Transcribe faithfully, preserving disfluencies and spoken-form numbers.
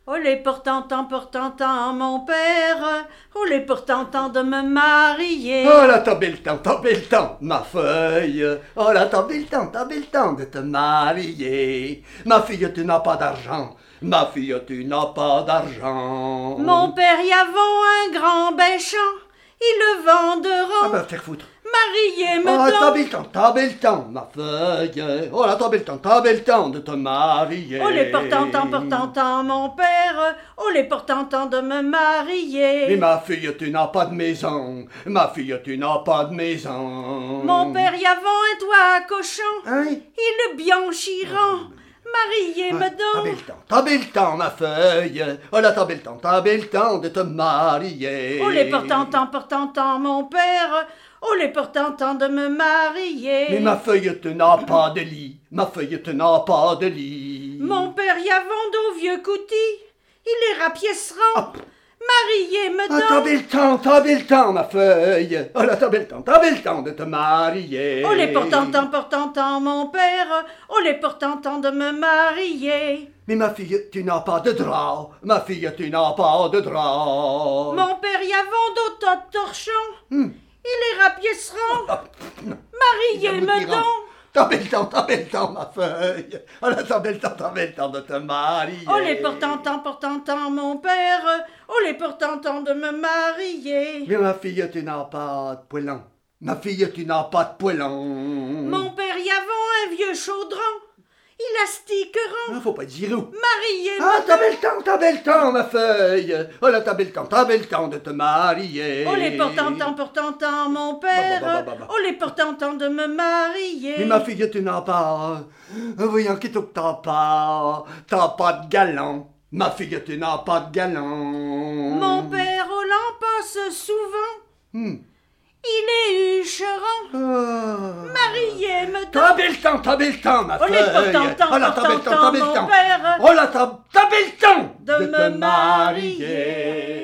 Oh les pourtant-temps, pourtant-temps, mon père, oh les pourtant-temps de me marier. Oh là, t'as bel temps, t'as bel temps, ma feuille. Oh là, t'as bel temps, t'as bel temps de te marier. Ma fille, tu n'as pas d'argent. Ma fille, tu n'as pas d'argent. Mon père y avant un grand béchant, ils le venderont. Ah ben, faire foutre. Marier me Oh, donc. t'as bel temps, t'as bel temps, ma feuille. Oh là, t'as bel temps, t'as bel temps de te marier. Oh les pourtant-temps, pourtant-temps, mon père, oh les pourtant-temps de me marier. Mais ma fille, tu n'as pas de maison. Ma fille, tu n'as pas de maison. Mon père y avant un toit à cochon, Hein? il le bianchiront. Marier me Ah, T'as bel donc. temps, t'as bel temps, ma feuille. Oh là, t'as bel temps, t'as bel temps de te marier. Oh les pourtant-temps, pourtant-temps, mon père, oh les pourtant-temps de me marier. Mais ma feuille, tu n'as pas de lit. Ma feuille, tu n'as pas de lit. Mon père y avant d'au vieux coutis, il les rapiécera. Ah. Marier me Ah, t'as donc. bel temps, t'as bel temps, ma feuille. Oh là, t'as bel temps, t'as bel temps de te marier. Oh les pourtant-temps, pourtant-temps, mon père, oh les pourtant-temps de me marier. Mais ma fille, tu n'as pas de drap. Ma fille, tu n'as pas de drap. Mon père y avant d'autres torchons, Hmm. il les rapiécera. Ah, non. Marier me donc. T'as bel temps, t'as bel temps, ma feuille. Oh là, t'as bel temps, t'as bel temps de te marier. Oh les pourtant-temps, pourtant-temps, mon père, oh les pourtant-temps de me marier. Mais ma fille, tu n'as pas de poêlon. Ma fille, tu n'as pas de poêlon. Mon père y avant un vieux chaudron, il astiquera. Ah, faut pas dire où. Marier me Ah, t'as bel temps, t'as bel temps, ma feuille. Oh là, t'as bel temps, t'as bel temps de te marier. Oh les pourtant-temps, pourtant-temps, mon Bah, bah, bah, père, bah, bah. oh les pourtant-temps de me marier. Mais ma fille, tu n'as pas. Euh, Voyons, qu'est-ce que t'as pas. T'as pas de galant. Ma fille, tu n'as pas de galant. Mon père au passe souvent, Hmm. il est hucheron. Ah. Marier me T'as donc. bel temps, t'as bel temps, ma Oh les feuille. pourtant-temps, Oh là, t'as bel temps, t'as pourtant-temps, bel mon temps. père, Oh là, t'as t'as bel temps de me te marier.